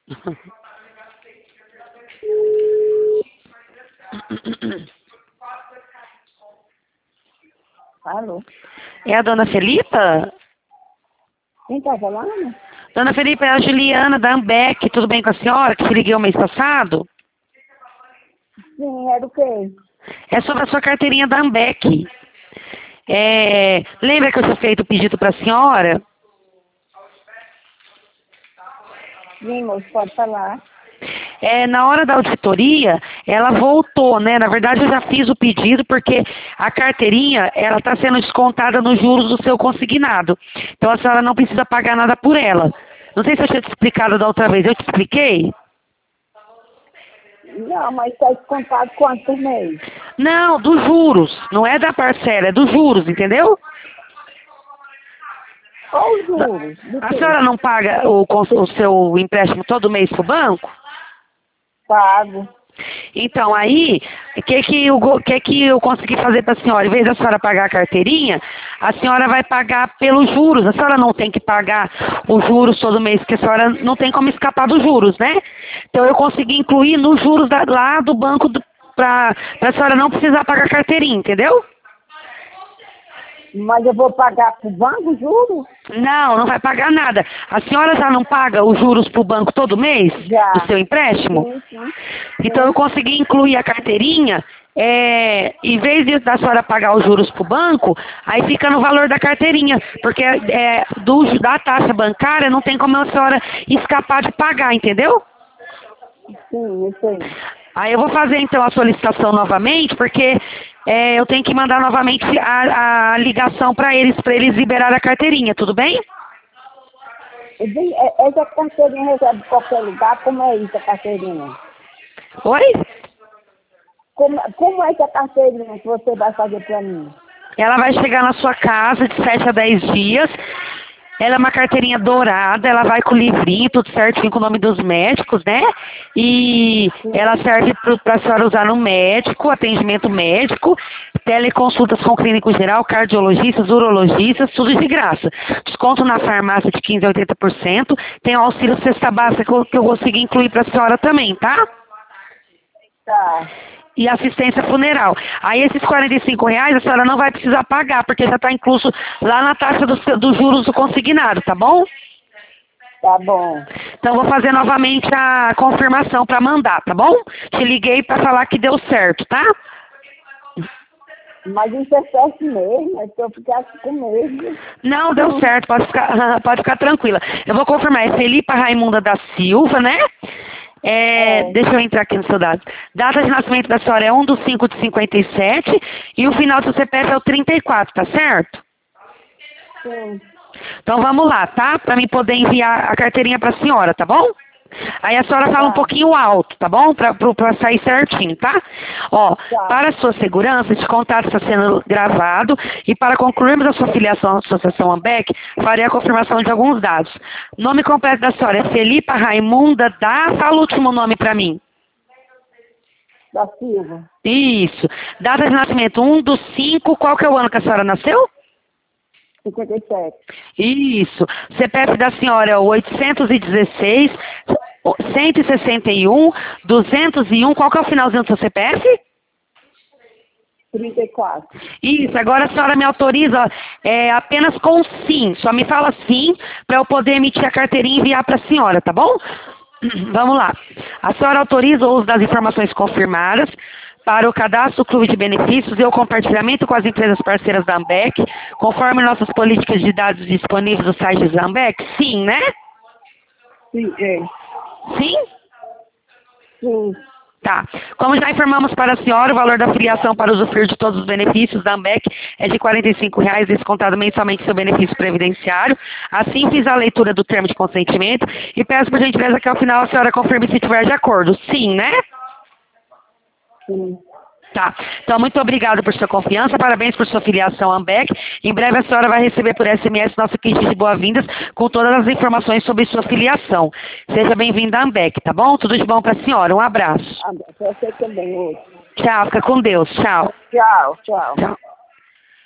Alô? É a dona Felipa? Quem tá falando? Dona Felipa, é a Juliana da Ambec. Tudo bem com a senhora? Que se liguei o mês passado? Sim, é do quê? É sobre a sua carteirinha da Ambec. Lembra que eu tinha feito o pedido para a senhora? Sim, moço, pode falar. Na hora da auditoria, ela voltou, né? Na verdade, eu já fiz o pedido porque a carteirinha, ela está sendo descontada nos juros do seu consignado. Então, a senhora não precisa pagar nada por ela. Não sei se eu tinha te explicado da outra vez. Eu te expliquei? Não, mas está descontado quanto por mês? Não, dos juros. Não é da parcela, é dos juros, entendeu? Qual os juros? Do A quê? senhora não paga o seu empréstimo todo mês para o banco? Pago. Então, aí, o que eu consegui fazer para a senhora? Em vez da senhora pagar a carteirinha, a senhora vai pagar pelos juros. A senhora não tem que pagar os juros todo mês, porque a senhora não tem como escapar dos juros, né? Então, eu consegui incluir nos juros lá do banco para a senhora não precisar pagar a carteirinha, entendeu? Mas eu vou pagar pro banco, juro? Não, não vai pagar nada. A senhora já não paga os juros para o banco todo mês Já. do seu empréstimo? Sim, sim. Então eu consegui incluir a carteirinha, em vez da senhora pagar os juros para o banco, aí fica no valor da carteirinha, porque da taxa bancária não tem como a senhora escapar de pagar, entendeu? Sim, isso aí. Aí eu vou fazer então a solicitação novamente, porque eu tenho que mandar novamente a ligação para eles liberarem a carteirinha, tudo bem? Essa carteirinha recebe de qualquer lugar? Como é isso, a carteirinha? Oi? Como é essa carteirinha que você vai fazer para mim? Ela vai chegar na sua casa de 7 a 10 dias. Ela é uma carteirinha dourada, ela vai com o livrinho, tudo certinho com o nome dos médicos, né? E ela serve para a senhora usar no médico, atendimento médico, teleconsultas com clínico geral, cardiologistas, urologistas, tudo de graça. Desconto na farmácia de 15% a 80%. Tem o auxílio cesta básica que eu consegui incluir para a senhora também, tá? Tá. E assistência funeral. Aí esses R$ 45 a senhora não vai precisar pagar, porque já está incluso lá na taxa dos juros do consignado, tá bom? Tá bom. Então vou fazer novamente a confirmação para mandar, tá bom? Te liguei para falar que deu certo, tá? Mas isso é certo mesmo, é que eu ficasse com medo. Não, deu certo, pode ficar tranquila. Eu vou confirmar, é Felipa Raimunda da Silva, né? Deixa eu entrar aqui no seu dado. Data de nascimento da senhora é 1/5/57 e o final do seu CPF é o 34, tá certo? Sim. Então vamos lá, tá? Para mim poder enviar a carteirinha para a senhora, tá bom? Aí a senhora fala um pouquinho alto, tá bom? Para sair certinho, tá? Ó, para a sua segurança, esse contato está sendo gravado e para concluirmos a sua filiação à Associação Ambec, farei a confirmação de alguns dados. Nome completo da senhora é Felipa Raimunda fala o último nome para mim. Da Silva. Isso. Data de nascimento 1/5, qual que é o ano que a senhora nasceu? 57. Isso. CPF da senhora é o 816, 161, 201. Qual que é o finalzinho do seu CPF? 34. Isso. Agora a senhora me autoriza apenas com sim. Só me fala sim para eu poder emitir a carteirinha e enviar para a senhora, tá bom? Vamos lá. A senhora autoriza o uso das informações confirmadas para o cadastro do Clube de Benefícios e o compartilhamento com as empresas parceiras da Ambec, conforme nossas políticas de dados disponíveis no site da Ambec? Sim, né? Sim, é. Sim? Sim. Tá. Como já informamos para a senhora, o valor da filiação para usufruir de todos os benefícios da Ambec é de R$ 45,00, descontado mensalmente seu benefício previdenciário. Assim fiz a leitura do termo de consentimento e peço por gentileza que ao final a senhora confirme se estiver de acordo. Sim, né? Sim. Tá. Então, muito obrigado por sua confiança, parabéns por sua filiação à Ambec. Em breve a senhora vai receber por SMS nosso kit de boas-vindas com todas as informações sobre sua filiação. Seja bem-vinda à Ambec, tá bom? Tudo de bom para a senhora. Um abraço. Você também hoje. Tchau, fica com Deus. Tchau. Tchau, tchau. Tchau.